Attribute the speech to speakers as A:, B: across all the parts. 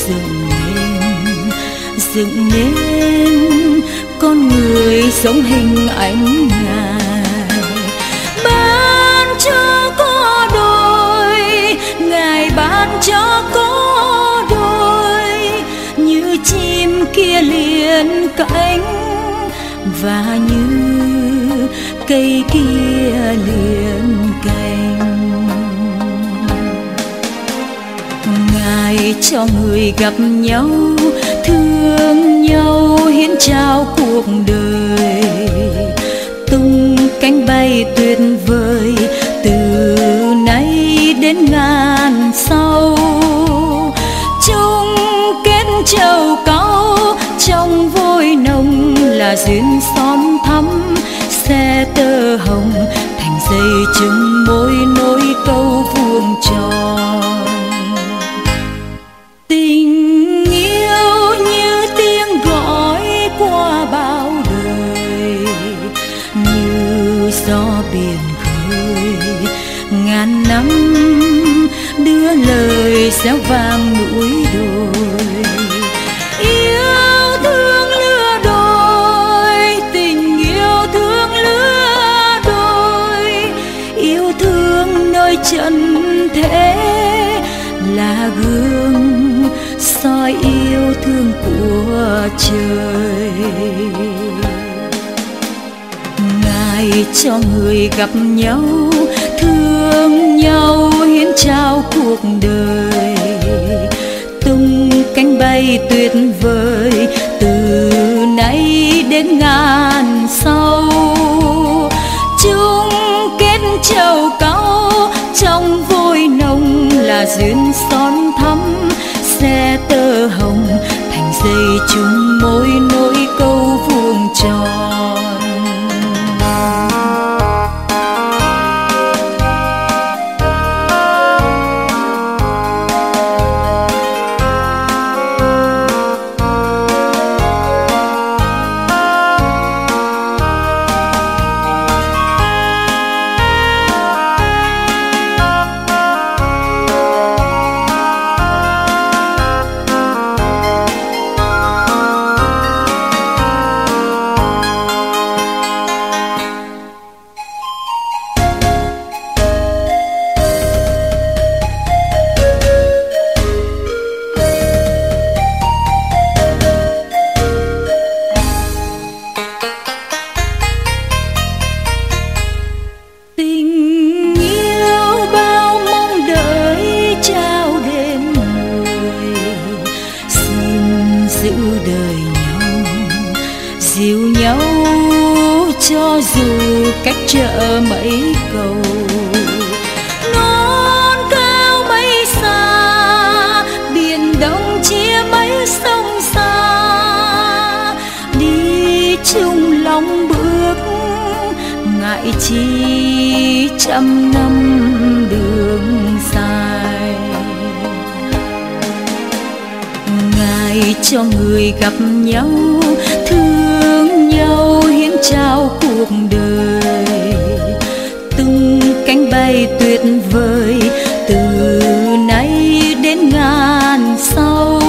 A: dựng nên con người sống hình ảnh Ngài. Ban cho có đôi, Ngài ban cho có đôi, như chim kia liền cánh và như cây kia liền cành. Ngài cho người gặp nhau, thương nhau, hiến trao cuộc đời, tung cánh bay tuyệt vời từ nay đến ngàn sau. Chung kết châu cáu trong vôi nồng là duyên son thắm, xe tơ hồng thành dây chừng môi nối câu vuông tròn. Tình yêu như tiếng gọi qua bao đời, như gió biển khơi ngàn năm đưa lời réo vang núi đồi. Yêu thương lứa đôi, tình yêu thương lứa đôi, yêu thương nơi trần thế là gương soi yêu thương của trời. Ngài cho người gặp nhau, thương nhau, hiến trao cuộc đời, tung cánh bay tuyệt vời từ nay đến ngàn sau. Chung kết châu cáu trong vôi nồng là duyên son thắm, xe tơ hồng thành dây chung môi nối câu vuông tròn. Cách chợ mấy cầu non cao mấy xa, biển đông chia mấy sông xa. Đi chung lòng bước ngại chi trăm năm đường dài. Ngài cho người gặp nhau, thương nhau, hiến trao cuộc đời, tung cánh bay tuyệt vời từ nay đến ngàn sau.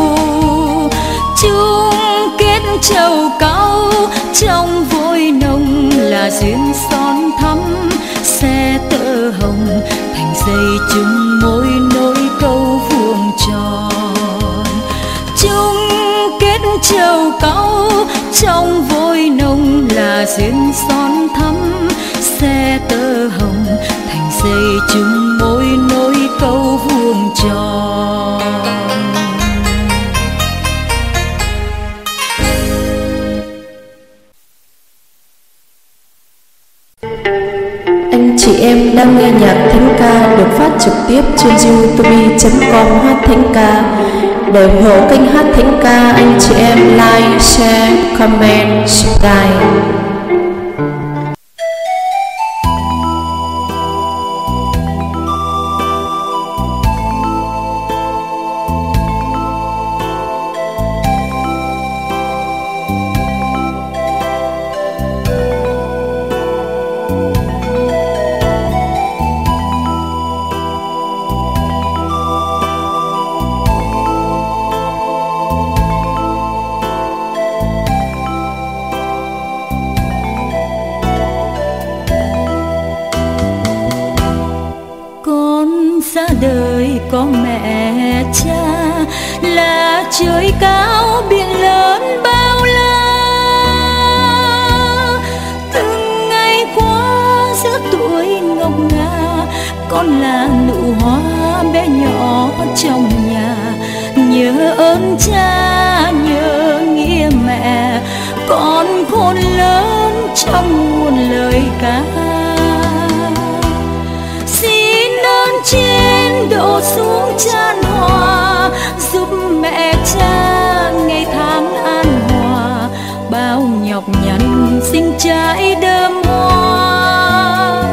A: Chung kết châu cáu trong vôi nồng là duyên son thắm, xe tơ hồng thành dây chung môi nối câu vuông tròn. Chung kết châu cáu trong vôi nồng là duyên son thắm, xe tơ hồng thành dây chung môi nối câu vuông tròn.
B: Anh chị em đang nghe nhạc thánh ca được phát trực tiếp trên youtube.com hát thánh ca. Để ủng hộ kênh hát thánh ca, anh chị em like, share, comment, subscribe.
A: có mẹ cha, là trời cao biển lớn bao la. Từng ngày qua giữa tuổi ngọc ngà, con là nụ hoa bé nhỏ trong nhà. Nhớ ơn cha, nhớ nghĩa mẹ, con khôn lớn trong muôn lời ca. Xin ơn trên đổ xuống chan hòa, giúp mẹ cha ngày tháng an hòa. Bao nhọc nhằn sinh trái đơm hoa.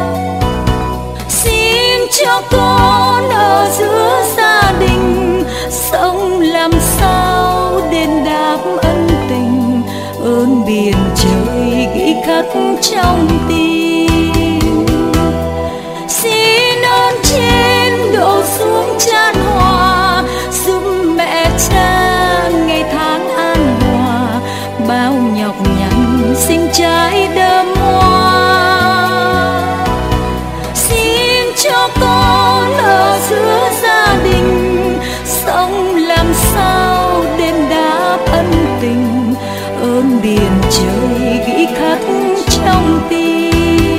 A: Xin cho con ở giữa gia đình, sống làm sao đền đáp ân tình. Ơn biển trời ghi khắc trong tim. Xin ơn trên đổ xuống chan hòa, giúp mẹ cha ngày tháng an hòa. Bao nhọc nhằn sinh trái đơm hoa. Xin cho con ở giữa gia đình, sống làm sao đền đáp ân tình. Ơn biển trời ghi khắc trong tim.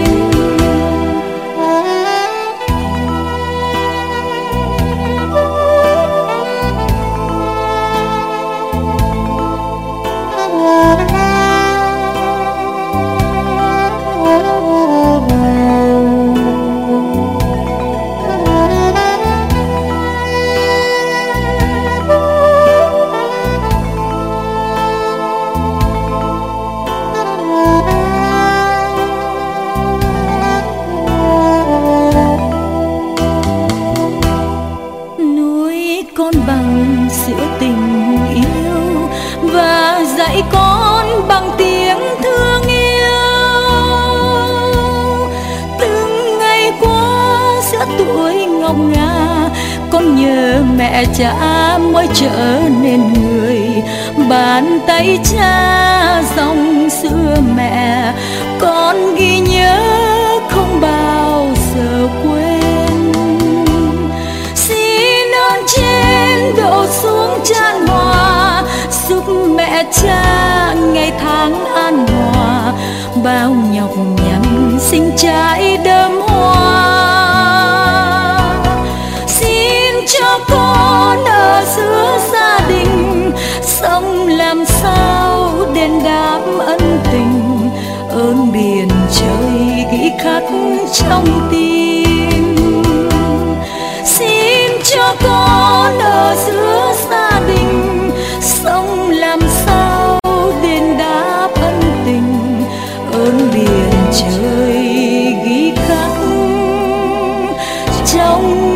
A: Sữa tình yêu và dạy con bằng tiếng thương yêu. Từng ngày qua giữa tuổi ngọc ngà, con nhớ mẹ cha mới trở nên người. Bàn tay cha dòng xưa mẹ, con ghi nhớ không bao giờ quên. Xin ơn trên đổ xuống chan hòa, giúp mẹ cha ngày tháng an hòa. Bao nhọc nhằn sinh trái đơm hoa. Xin cho con ở giữa gia đình, sống làm sao đền đáp ân tình. Ơn biển trời ghi khắc trong tim. Xin cho con ở giữa gia đình, sống làm sao đền đáp ân tình. Ơn biển trời ghi khắc trong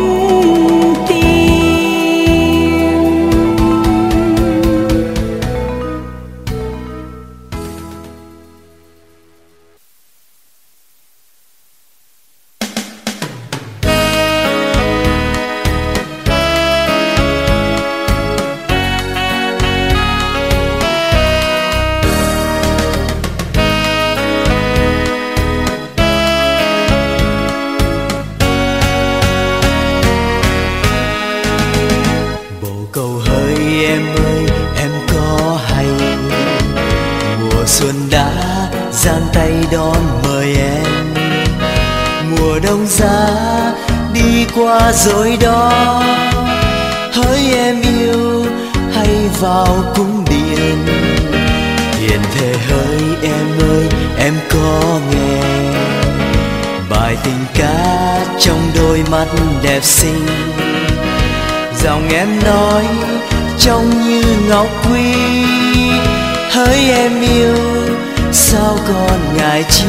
A: rồi đó. Hỡi em yêu hay vào cung điện, hiền thề hỡi em ơi em có nghe bài tình ca trong đôi mắt đẹp xinh. Giọng em nói trông như ngọc quý. Hỡi em yêu sao còn ngại chi,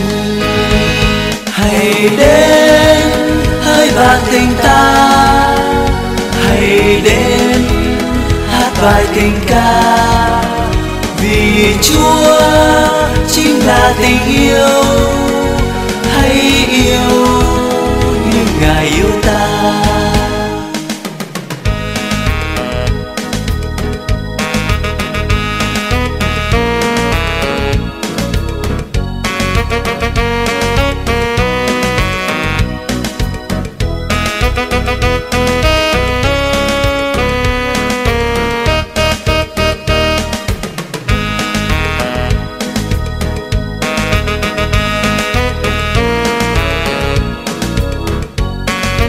A: hãy đến hỡi bạn tình ta, hãy đến hát bài tình ca. Vì Chúa chính là tình yêu, hãy yêu như Ngài yêu ta.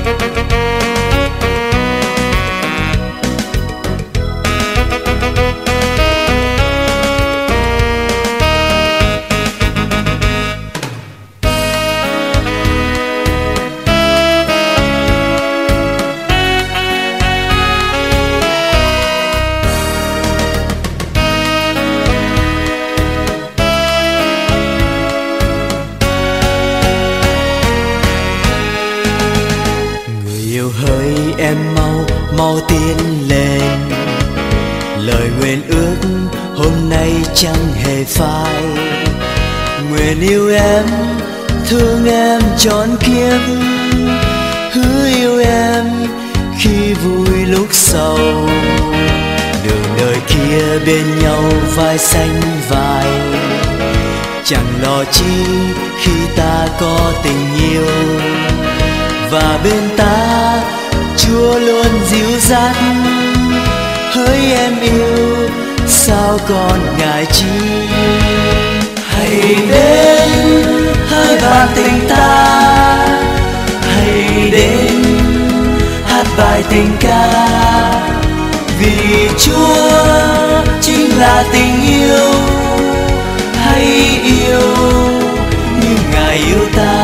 C: Mau tiến lên, lời nguyện ước hôm nay chẳng hề phai. Nguyện yêu em, thương em trọn kiếp, hứa yêu em khi vui lúc sầu. Đường đời kia bên nhau vai xanh vai, chẳng lo chi khi ta có tình yêu. Và bên ta Chúa luôn dìu dắt, hỡi em yêu sao còn ngại chi. Hãy đến hỡi bạn tình ta, hãy đến hát bài tình ca. Vì Chúa chính là tình yêu, hãy yêu như Ngài yêu ta.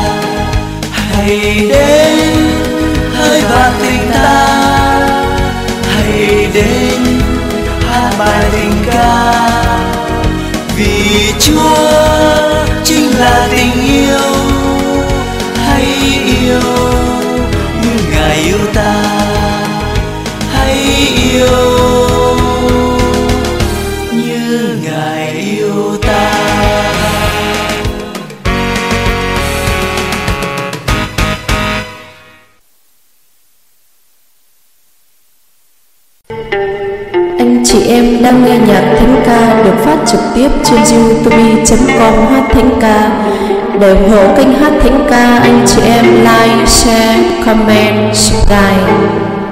C: Hãy đến hỡi bạn tình ta, hãy đến hát bài tình ca. Vì Chúa chính là tình yêu, hãy yêu như Ngài yêu ta. Hãy yêu như Ngài yêu ta.
B: Chị em đang nghe nhạc thánh ca được phát trực tiếp trên youtube.com hát thánh ca. Để ủng hộ kênh hát thánh ca, anh chị em like, share, comment, subscribe.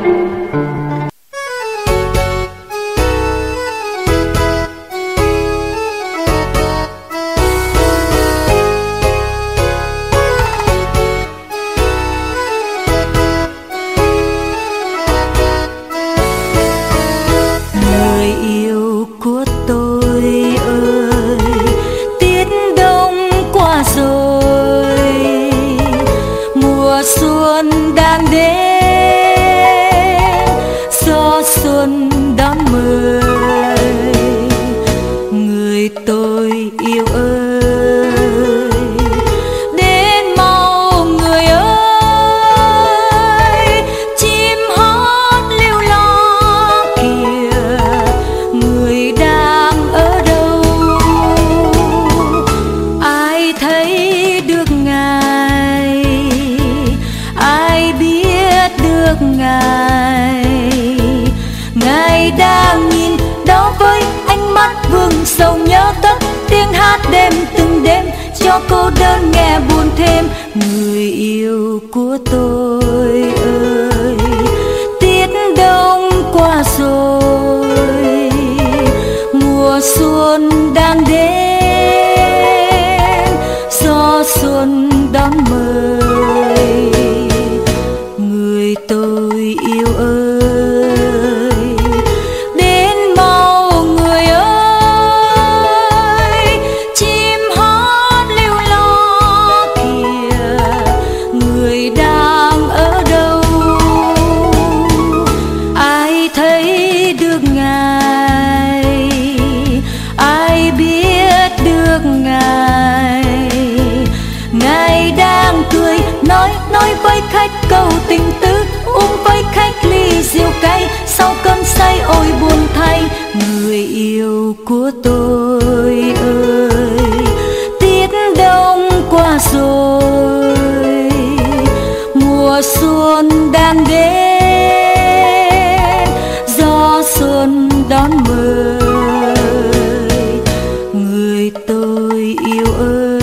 A: Xuân đang đến, gió xuân đón mời. Người tôi yêu ơi, đến mau người ơi. Chim hót lưu lo kìa, người đang ở đâu? Ai thấy được Ngài, ai biết được Ngài. Ngài đang nhìn đó với ánh mắt vương sầu, nhớ tất tiếng hát đêm từng đêm cho cô đơn nghe buồn thêm. Người yêu của tôi ơi, tiết đông qua rồi, mùa xuân đang đến, gió xuân đón mời. Người tôi yêu ơi, đến mau người ơi. Chim hót lưu lo kìa, người đang ở đâu? Ai thấy được Ngài, ai biết được Ngài. Ngài đang cười nói với khách câu tình tứ, uống với khách ly rượu cay sau cơn say ôi buồn thay. Người yêu của tôi ơi, tiết đông qua rồi, mùa xuân đang đến, gió xuân đón mời. Người tôi yêu ơi,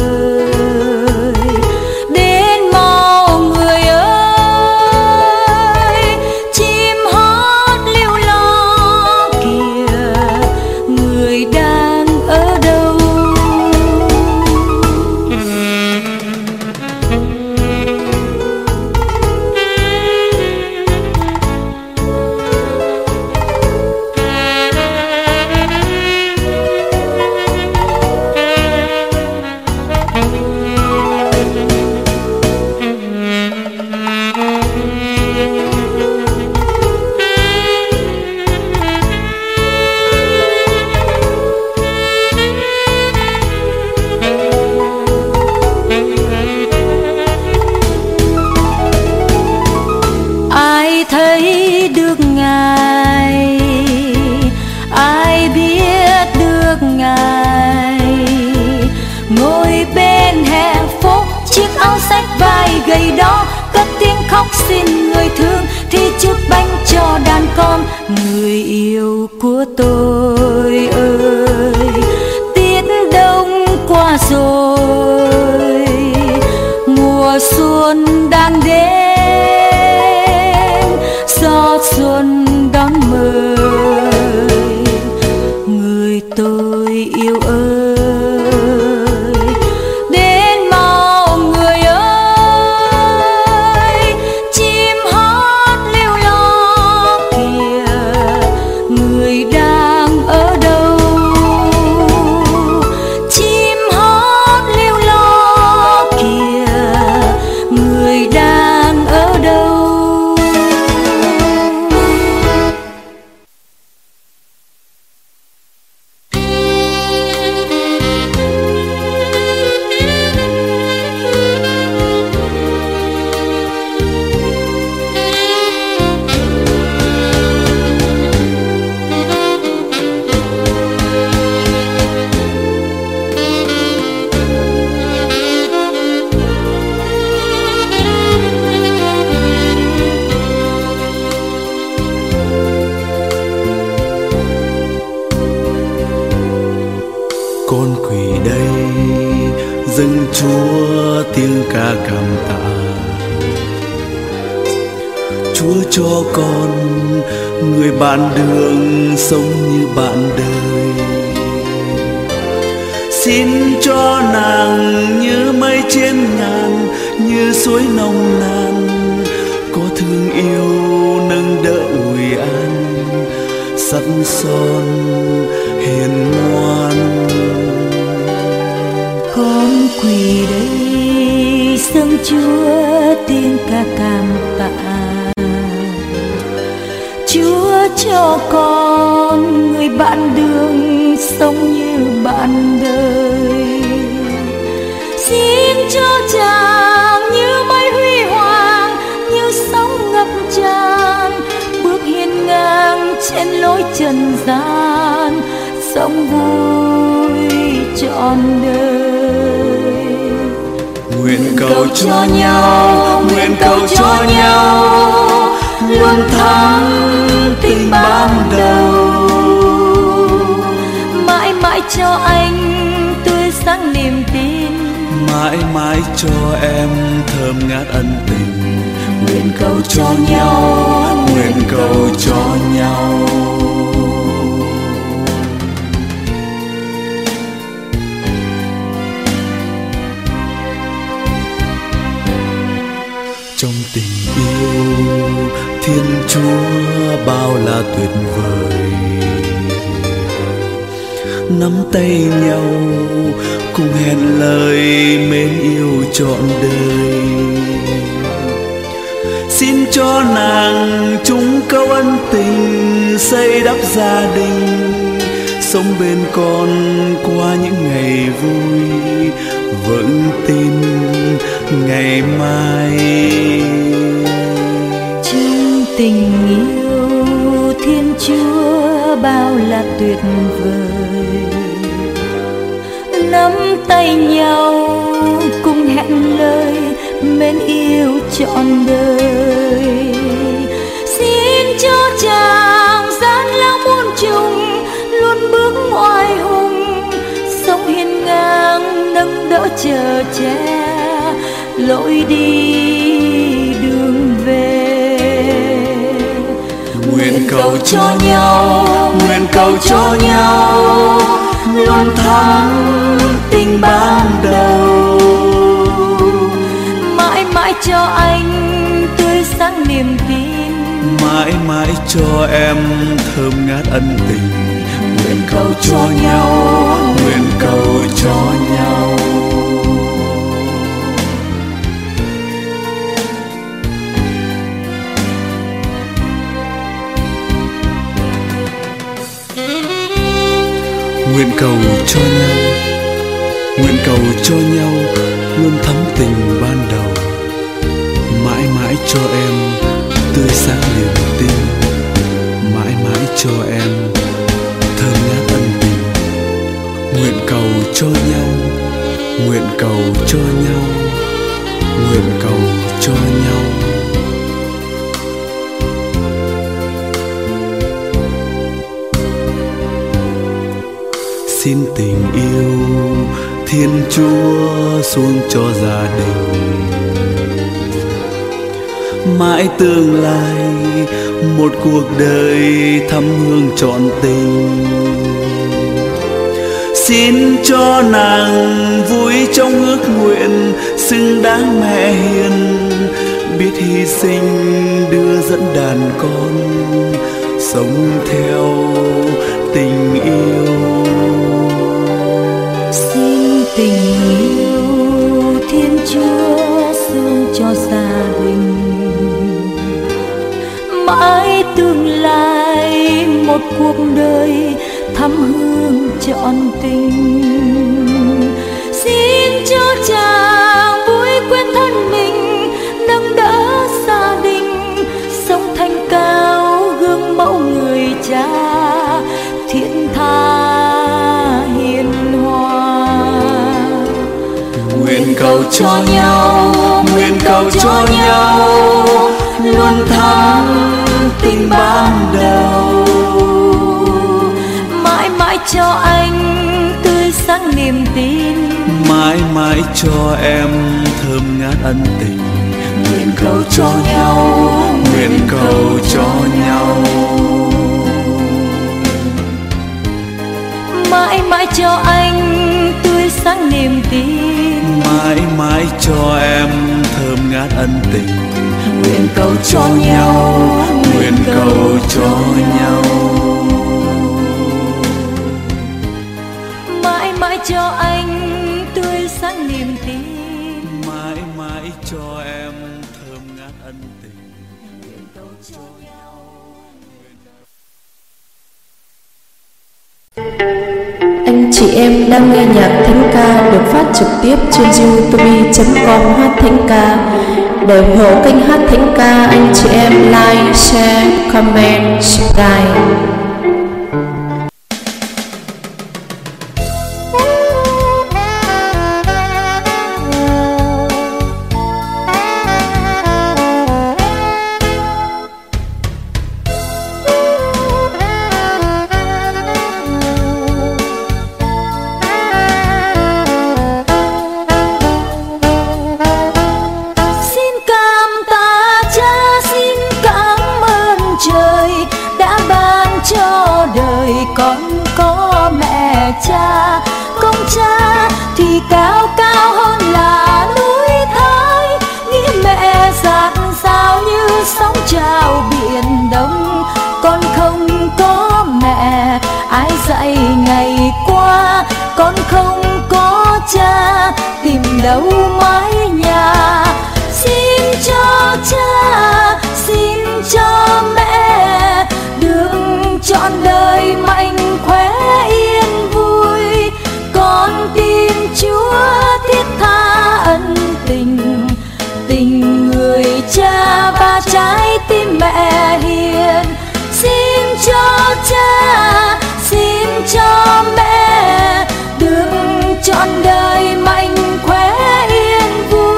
A: thấy được Ngài, ai biết được Ngài. Ngồi bên hè phố, chiếc áo xách vai gầy đó, cất tiếng khóc xin người thương thì chút bánh cho đàn con. Người yêu của tôi ơi, tiết đông qua rồi, mùa xuân đang đến, gió xuân đón mời. Người tôi yêu ơi, đến mau người ơi, chim hót lưu lo kìa, người đang ở đâu? Chim hót lưu lo kìa, người đang ở đâu?
C: Con quỳ đây dâng Chúa tiếng ca cảm tạ. Chúa cho con người bạn đường sống như bạn đời. Xin cho nàng như mây trên ngàn, như suối nồng nàn, có thương yêu nâng đỡ ủi an, sắt son hiền ngoan.
A: Con quỳ đây dâng Chúa tiếng ca cảm tạ. Chúa cho con người bạn đường sống như bạn đời. Xin cho chàng như mây huy hoàng, như sóng ngập tràn, bước hiên ngang trên lối trần gian, sống vui trọn đời.
C: Nguyện cầu cho nhau, nguyện cầu cho nhau, luôn thắm tình ban đầu.
A: Mãi mãi cho anh tươi sáng niềm tin,
C: mãi mãi cho em thơm ngát ân tình.
A: Nguyện cầu cho nhau,
C: nguyện cầu cho nhau. Trong tình yêu Thiên Chúa bao là tuyệt vời, nắm tay nhau cùng hẹn lời mến yêu trọn đời. Xin cho nàng chúng câu ân tình, xây đắp gia đình, sống bên con qua những ngày vui, vững tin ngày mai.
A: Trong tình yêu Thiên Chúa bao là tuyệt vời, nắm tay nhau cùng hẹn lời mến yêu trọn đời. Xin cho chàng gian lao muôn trùng, luôn bước ngoài hùng, sống hiên ngang nâng đỡ chờ che lối đi đường về.
C: Nguyện cầu cho nhau, nguyện cầu cho nhau, luôn thắm tình ban đầu.
A: Mãi mãi cho anh tươi sáng niềm tin,
C: mãi mãi cho em thơm ngát ân tình. Nguyện cầu cho nhau, nguyện cầu cho nhau. Nguyện cầu cho nhau, nguyện cầu cho nhau, luôn thắm tình ban đầu. Mãi mãi cho em tươi sáng niềm tin, mãi mãi cho em thơm ngát ân tình. Nguyện cầu cho nhau, nguyện cầu cho nhau, nguyện cầu cho nhau. Xin tình yêu Thiên Chúa xuống cho gia đình, mãi tương lai một cuộc đời thắm hương trọn tình. Xin cho nàng vui trong ước nguyện, xứng đáng mẹ hiền, biết hy sinh đưa dẫn đàn con, sống theo tình yêu.
A: Xin tình yêu Thiên Chúa xuống cho gia đình, mãi tương lai một cuộc đời thắm hương trọn tình. Xin cho chàng vui quên thân mình, nâng đỡ gia đình, sống thanh cao gương mẫu người cha thiện tha hiền hòa.
C: Nguyện cầu cho nhau, nguyện cầu cho nhau, luôn thắm tình ban đầu.
A: Mãi mãi cho anh tươi sáng niềm tin,
C: mãi mãi cho em thơm ngát ân tình. Nguyện cầu cho nhau, nguyện cầu cho nhau,
A: mãi mãi cho anh tươi sáng niềm tin,
C: mãi mãi cho em thơm ngát ân tình. Nguyện cầu cho nhau, nguyện cầu cho nhau,
A: mãi mãi cho anh tươi sáng niềm tin,
C: mãi mãi cho em thơm ngát ân tình. Nguyện cầu cho nhau.
B: Anh chị em đang nghe nhạc thánh ca được phát trực tiếp trên youtube.com hát thánh ca. Để ủng hộ kênh hát thánh ca, anh chị em like, share, comment, subscribe.
A: Con có mẹ cha, công cha thì cao cao hơn là núi Thái. Nghĩ mẹ dạt dào như sóng trào biển đông. Con không có mẹ, ai dạy ngày qua. Con không có cha, tìm đâu mái nhà. Xin cho cha, xin cho mẹ, đường trọn đời mạnh khỏe yên vui. Con tin Chúa thiết tha ân tình, tình người cha và trái tim mẹ hiền. Xin cho cha, xin cho mẹ, đường trọn đời mạnh khỏe yên vui.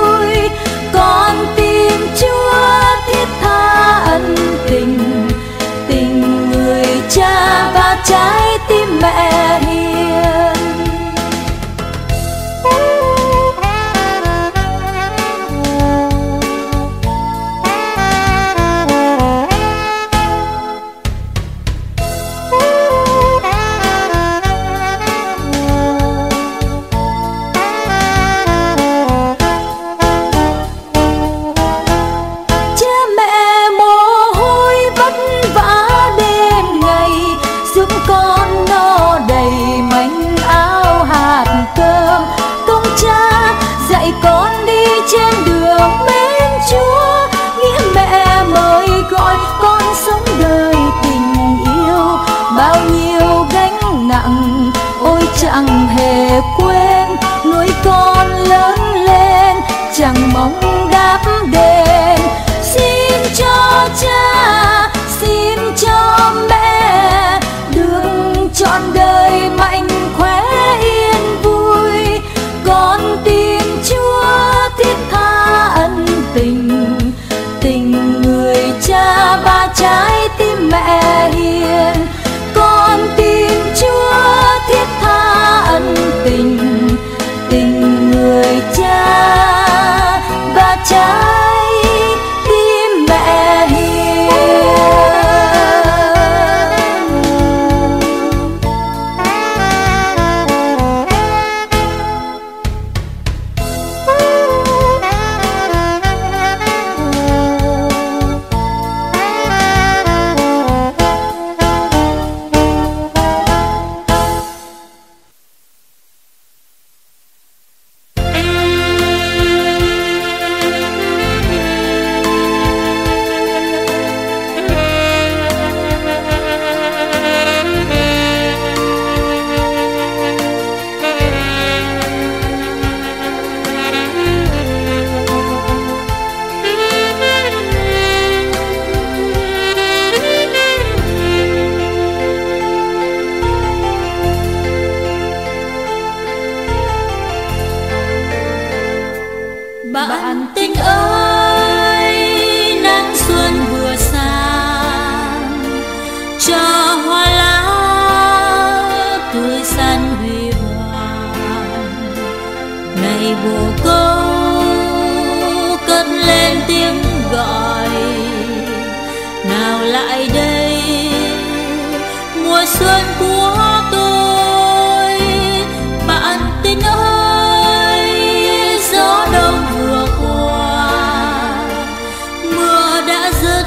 A: dứt,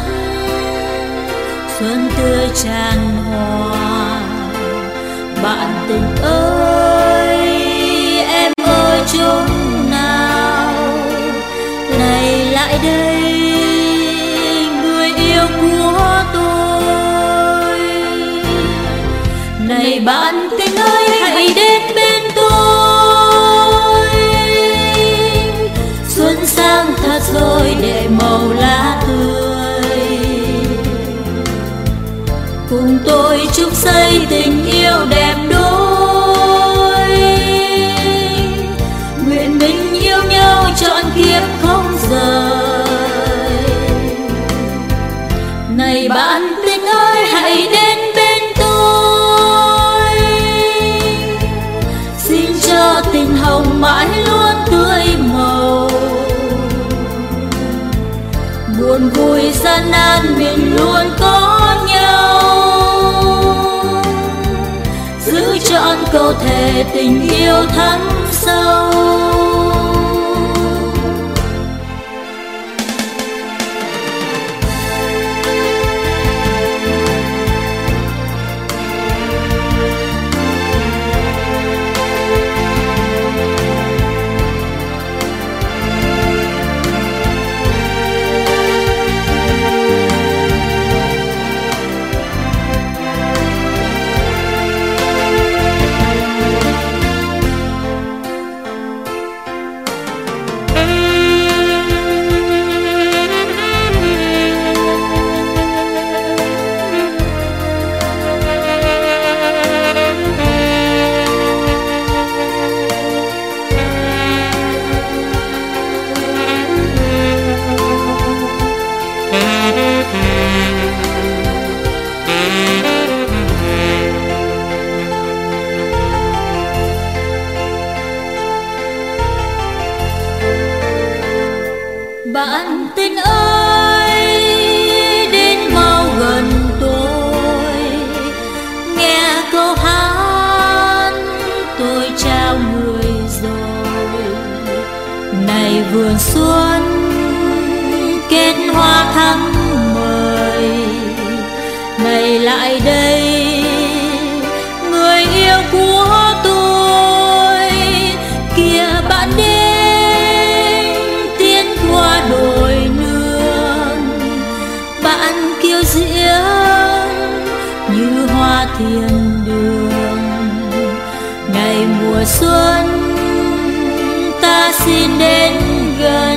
A: xuân tươi tràn hòa. Bạn tình ơi, em ơi chốn nào, này lại đây người yêu của tôi. Này bạn tình ơi, hãy đến bên tôi. Xuân sang thật rồi để màu lá tươi, cùng tôi chúc xây tình yêu đẹp đôi. Nguyện mình yêu nhau trọn kiếp không rời. Này bạn tình ơi, hãy đến bên tôi. Xin cho tình hồng mãi luôn tươi màu. Buồn vui gian nan mình luôn có nhau. Giữ trọn câu thề tình yêu thắm sâu. Bạn tình ơi, đến mau gần tôi, nghe câu hát tôi trao người rồi. Này vườn xuân kết hoa thắm mời, này lại đây người yêu của tôi. Kìa bạn đến tiến qua đồi nương, bạn kiêu diễm như hoa thiên đường. Ngày mùa xuân ta xin đến gần,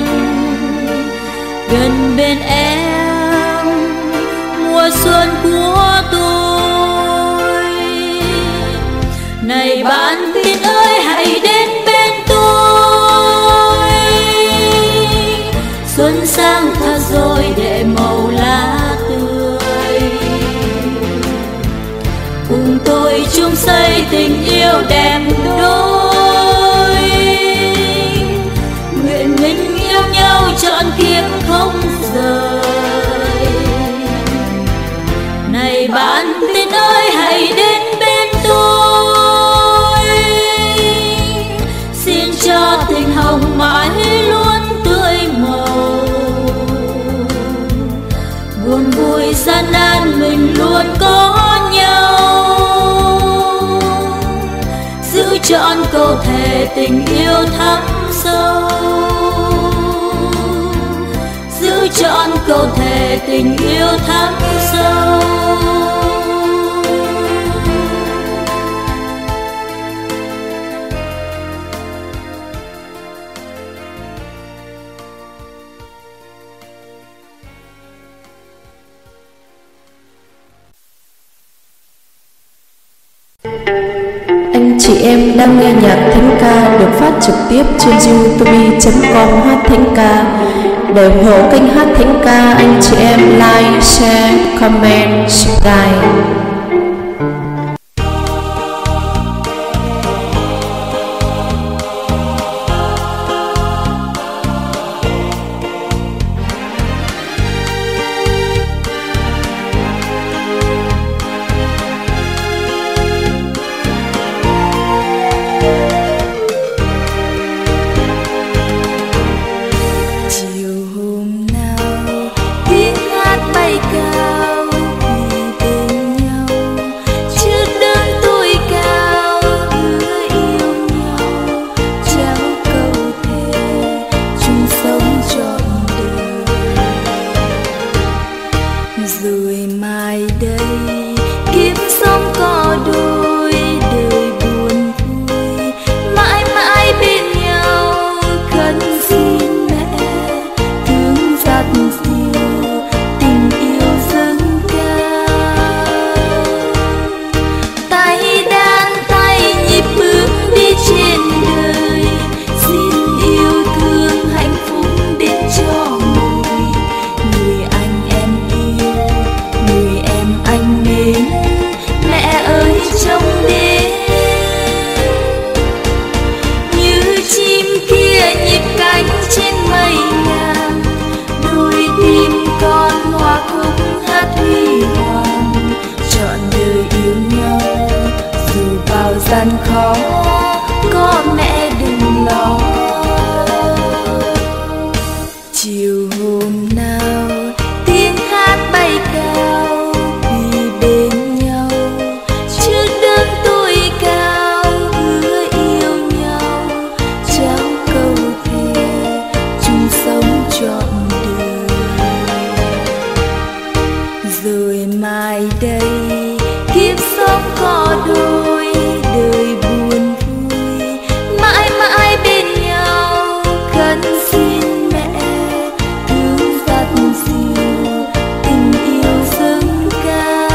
A: gần bên em mùa xuân của tôi. Này bạn tin ơi, hãy đến bên tôi. Xuân sang thật rồi để màu lá tươi, cùng tôi chung xây tình yêu đẹp đôi. Nguyện mình yêu nhau trọn kiếp không rời. Này bạn tin ơi, hãy đến bên tôi. Xin cho tình hồng mãi luôn tươi màu. Buồn vui gian nan mình luôn có nhau. Giữ trọn câu thề tình yêu thắm sâu. Giữ trọn câu thề tình yêu thắm sâu.
B: Anh chị em đang nghe nhạc thánh ca được phát trực tiếp trên youtube.com hát thánh ca. Để ủng hộ kênh hát thánh ca, anh chị em like, share, comment, subscribe.
A: Chiều hôm nào tiếng hát rồi mai đây kiếp sống có đôi đời buồn vui, mãi mãi bên nhau khấn xin mẹ thương dắt dìu tình yêu dâng cao. Tay đan tay nhịp bước đi trên đời, xin yêu thương hạnh phúc đến cho người anh em yêu, người em anh mến. Mẹ ơi trông đến như chim kia nhịp cánh trên mây ngàn, đôi tim con hòa khúc hát huy hoàng, trọn đời yêu nhau dù bao gian khó, có mẹ đừng lo. Chiều hôm nào tiếng hát bay cao vì bên nhau, trước đấng tuổi cao hứa yêu nhau, trao câu thề chung sống trọn đời. Rồi mai đây kiếp sống có đôi đời buồn vui, mãi mãi bên nhau khấn xin mẹ thương dắt dìu tình yêu dâng cao.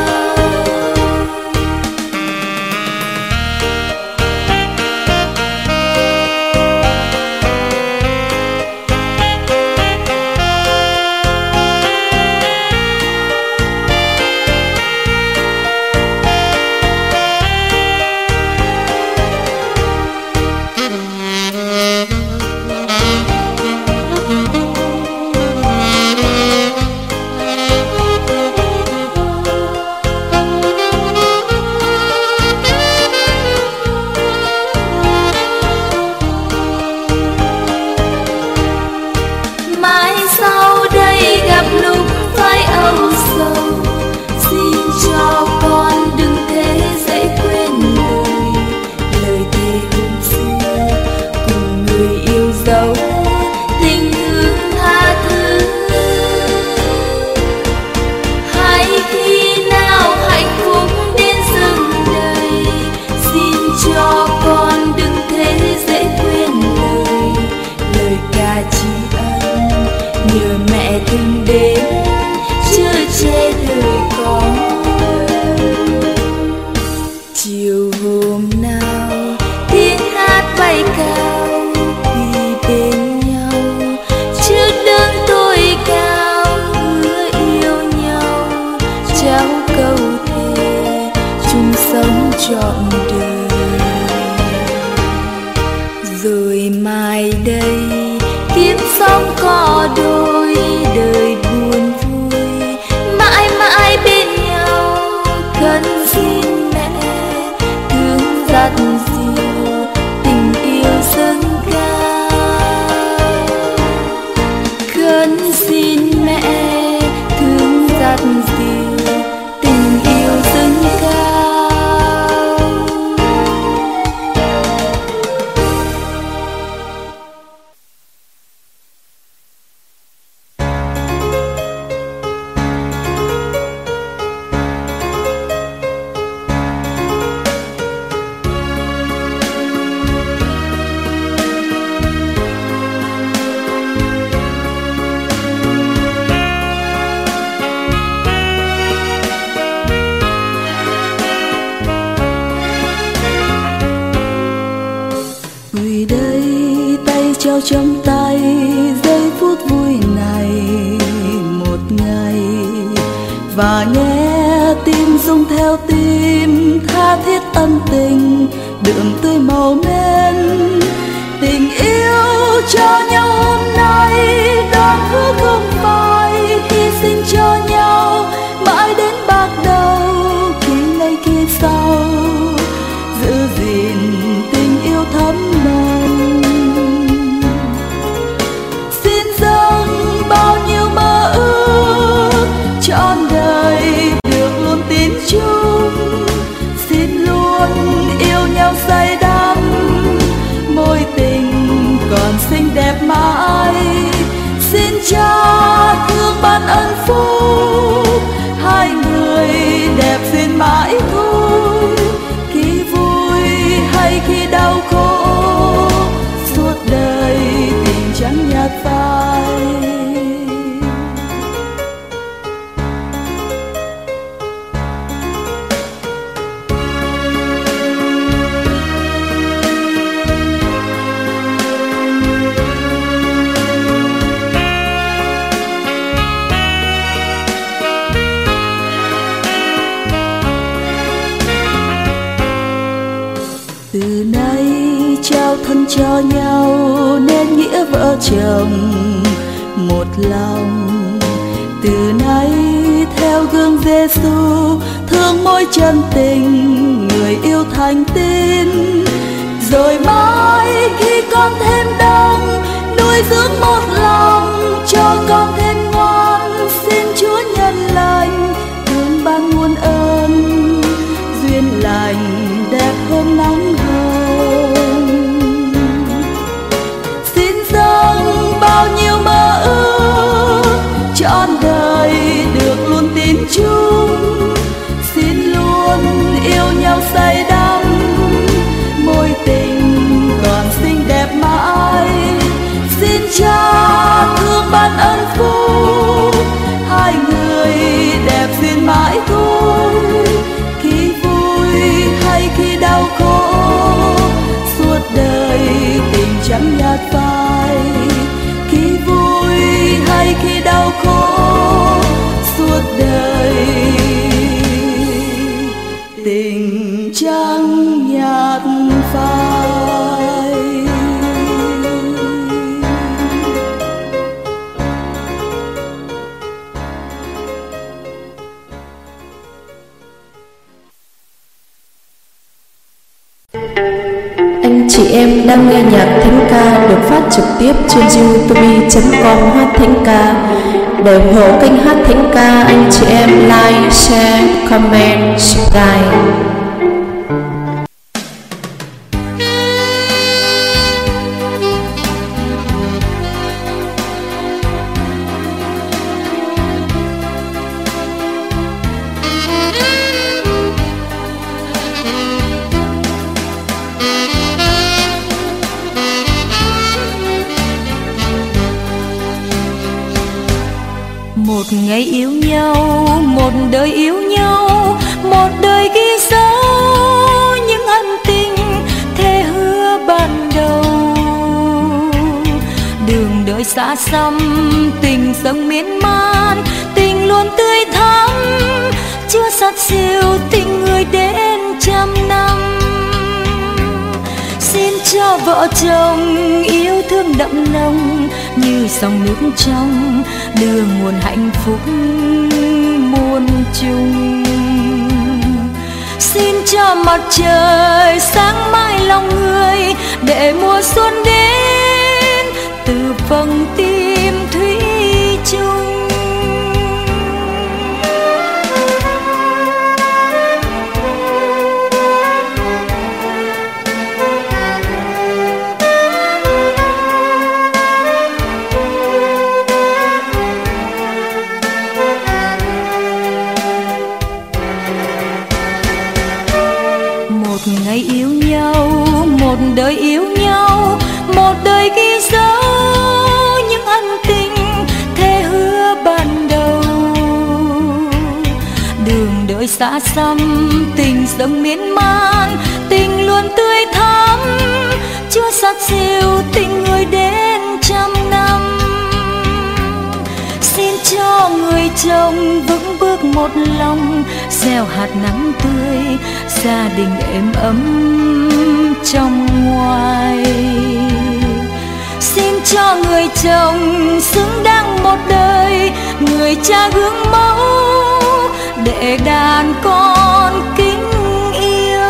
A: Mãi sau đây gặp lúc phải âu sầu, xin cho con đừng thế dễ quên lời thề hôm xưa cùng người yêu dấu tình thương tha thứ. Hay khi nào hạnh phúc đến dừng đời, xin cho con đừng thế dễ quên lời ca tri ân, nhờ mẹ thương đến chưa che đời con. Chiều hôm nào tiếng hát bay cao vì bên nhau, trước đấng tuổi cao hứa yêu nhau, trao câu thề chung sống trọn đời. Rồi mai đây kiếp sống có đôi đời buồn vui, mãi mãi bên nhau khấn xin mẹ thương dắt dìu tình yêu dâng cao. Khấn xin mẹ thương dắt dìu tình yêu dâng cao.
D: Người đây tay trao trong tay giây phút vui này một ngày, và nghe tim rung theo tim tha thiết ân tình đượm tươi màu men. Tình yêu cho nhau hôm nay đó cứ không phải hy sinh cho nhau mãi đến bạc đầu khi ngày kia sau, giữ gìn tình yêu thắm nồng. Xin dâng bao nhiêu mơ ước trọn đời được luôn tin chung, xin luôn yêu nhau say đắm, mối tình còn xinh đẹp mãi. Xin cho hiến cho nhau nên nghĩa vợ chồng một lòng. Từ nay theo gương Giêsu thương mối chân tình, người yêu thành tín. Rồi mãi khi con thêm đông, nuôi dưỡng một lòng cho con thêm ngoan. Xin Chúa nhân lành thương ban muôn ơn, duyên lành đẹp hơn nắng hồng. Xin dâng bao nhiêu mơ ước trọn đời được luôn tin chung. Xin luôn yêu nhau say đắm, mối tình còn xinh đẹp mãi. Xin Cha thương ban ơn phúc, hai người đẹp duyên mãi thôi. Khi vui hay khi đau khổ, suốt đời tình chẳng nhạt phai. Khi vui hay khi đau khổ, suốt đời tình chẳng nhạt phai.
B: Anh chị em đang nghe nhạc thánh ca được phát trực tiếp trên youtube.com hát thánh ca. Để ủng hộ kênh hát thánh ca, anh chị em like, share, comment, subscribe.
A: Một ngày yêu nhau, một đời yêu nhau, một đời ghi dấu những ân tình thề hứa ban đầu. Đường đời xa xăm, tình dâng miên man, tình luôn tươi thắm, chưa sát siêu tình người đến trăm năm. Xin cho vợ chồng yêu thương đậm nồng như dòng nước trong, đưa nguồn hạnh phúc muôn chung. Xin cho mặt trời sáng mãi lòng người, để mùa xuân đến từ vầng tim thủy chung. Ngày yêu nhau, một đời yêu nhau, một đời ghi dấu những ân tình thề hứa ban đầu. Đường đời xa xăm, tình dâng miên man, tình luôn tươi thắm, chưa sát siêu tình người đến trăm năm. Xin cho người chồng vững bước một lòng, gieo hạt nắng tươi, gia đình êm ấm trong ngoài. Xin cho người chồng xứng đáng một đời, người cha gương mẫu để đàn con kính yêu.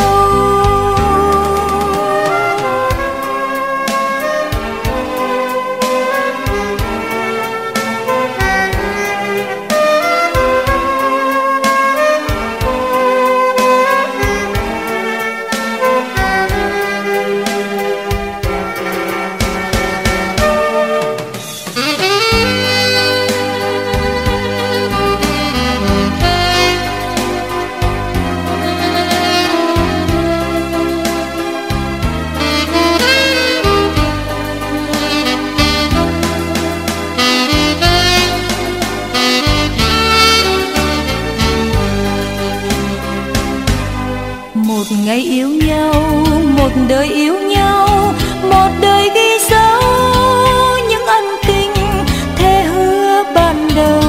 A: Ngày yêu nhau, một đời yêu nhau, một đời ghi dấu những ân tình thề hứa ban đầu.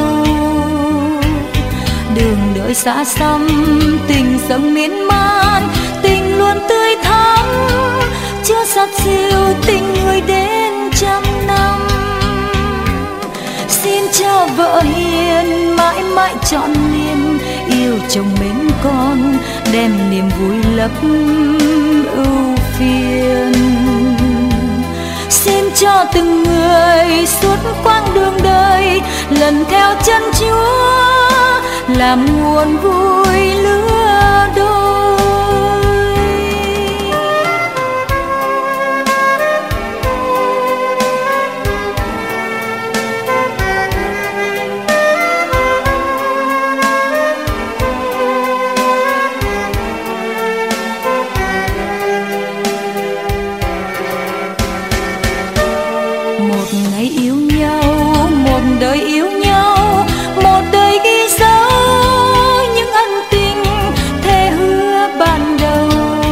A: Đường đời xa xăm, tình dâng miên man, tình luôn tươi thắm, Chúa sát siêu tình người đến trăm năm. Xin cho vợ hiền mãi mãi trọn niềm, yêu chồng mến con đem niềm vui lấp ưu phiền. Xin cho từng người suốt quãng đường đời lần theo chân Chúa, làm nguồn vui lứa đôi. Một ngày yêu nhau, một đời yêu nhau, một đời ghi dấu những ân tình thề hứa ban đầu.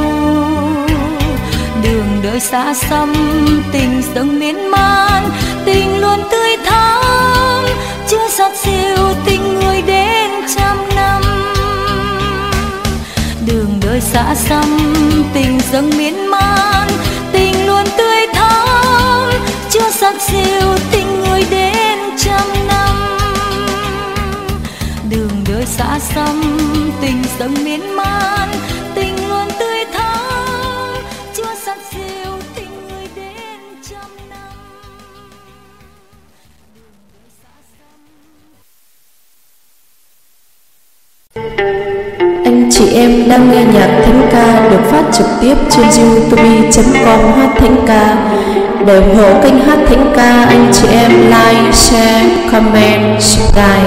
A: Đường đời xa xăm, tình dâng miên man, tình luôn tươi thắm. Chúa sát siêu tình người đến trăm năm. Đường đời xa xăm, tình dâng miên man, tình luôn tươi thắm. Chúa sát siêu tình người đến trăm năm. Đường đời xa xăm, tình dâng miên man, tình luôn tươi thắm. Chúa sát siêu tình người đến trăm năm. Đường đời xa xăm.
B: Anh chị em đang nghe nhạc thánh ca được phát trực tiếp trên youtube.com hát thánh ca. Để ủng hộ kênh hát thánh ca, anh chị em like, share, comment, subscribe.